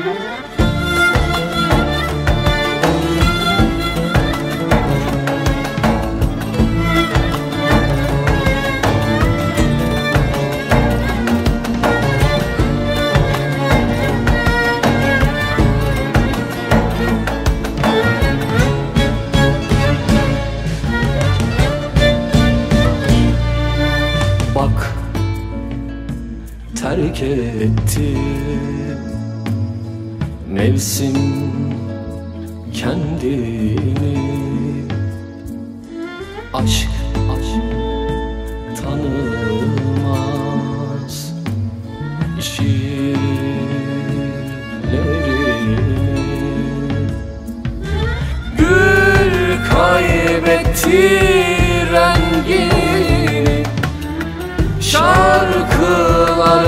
Bak, terk etti mevsim kendini. Aşk tanımaz şiirlerini. Gül kaybetti rengini, şarkılar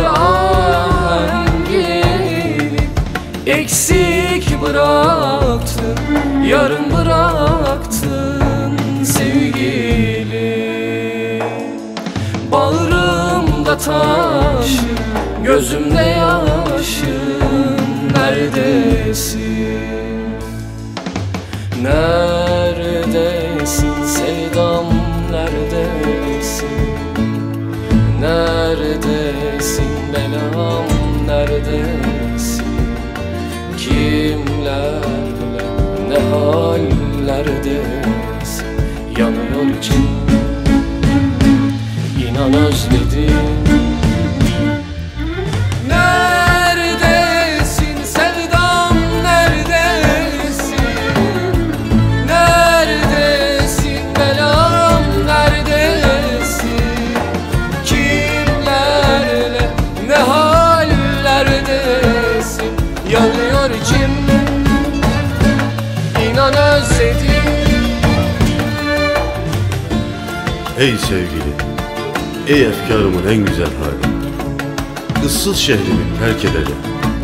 ahengini. Eksik bıraktın, yarın bıraktın sevgili. Bağrımda taşı, gözümde yaşım. Neredesin? Neredesin sevdam, neredesin? Neredesin belam, neredesin? Kimlerle, ne hallerdesin? Yanıyor içim, inan özledim. Neredesin sevdam, neredesin? Neredesin belam, neredesin? Kimlerle, ne hallerdesin? Yanıyor içim, inan özledim. Ey sevgili, ey efkarımın en güzel hali, ıssız şehrimi terk edeceğim.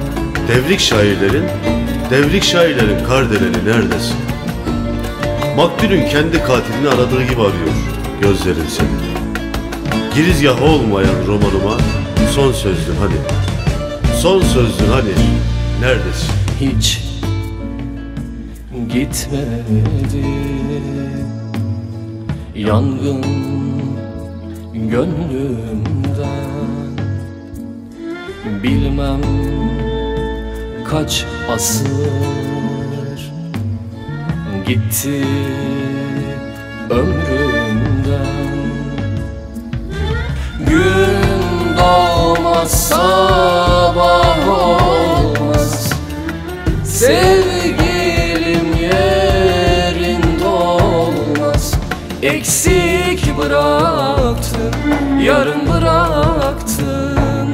Devrik şairlerin kardeleni neredesin? Maktulün kendi katilini aradığı gibi arıyor gözlerin seni. Girizgahı olmayan romanıma son sözlün hani, son sözlün hani, neredesin? Hiç gitmedi yangın gönlümden. Bilmem kaç asır gitti ömrümden. Gün doğmaz, sabah olmaz, sevgilim yerinde olmaz. Eksik bıraktın, yarın bıraktın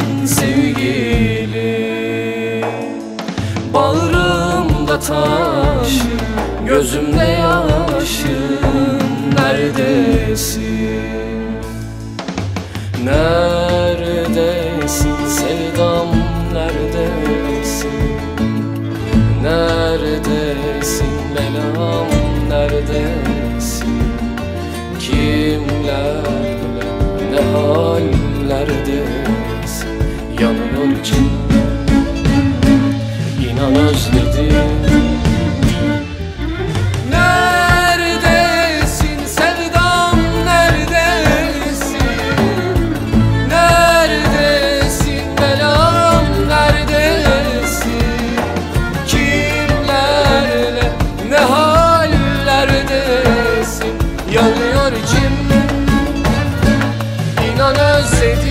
sevgili. Bağrımda taşı, gözümde yaşım. Neredesin? Neredesin sevdam, neredesin? Neredesin belam, neredesin? Kimlerle, ne hallerdesin? Yanıyor içim, inan özledim. Neredesin sevdam, neredesin? Neredesin belam, neredesin? Kimlerle, ne hallerdesin? Yanıyor içim, inan özledim.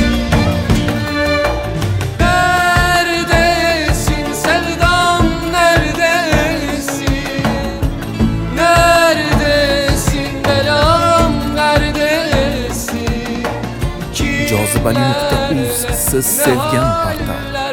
Neredesin sevdam, neredesin? Neredesin belam, neredesin? Cazibeli.uz, siz sevgan portal.